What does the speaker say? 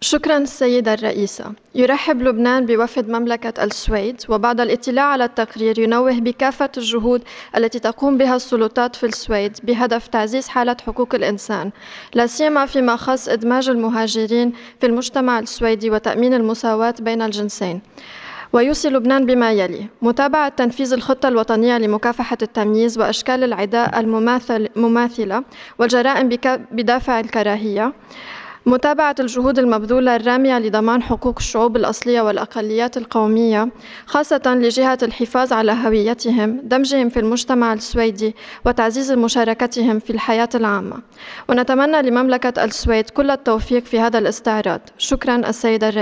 شكرا السيدة الرئيسة. يرحب لبنان بوفد مملكة السويد، وبعد الاطلاع على التقرير ينوه بكافة الجهود التي تقوم بها السلطات في السويد بهدف تعزيز حالة حقوق الإنسان، لا سيما فيما يخص إدماج المهاجرين في المجتمع السويدي وتأمين المساواة بين الجنسين. ويوصي لبنان بما يلي: متابعة تنفيذ الخطة الوطنية لمكافحة التمييز وأشكال العداء المماثلة والجرائم بدافع الكراهية، متابعة الجهود المبذولة الرامية لضمان حقوق الشعوب الأصلية والأقليات القومية، خاصة لجهة الحفاظ على هويتهم، دمجهم في المجتمع السويدي وتعزيز مشاركتهم في الحياة العامة. ونتمنى لمملكة السويد كل التوفيق في هذا الاستعراض. شكرا السيدة الرئيسة.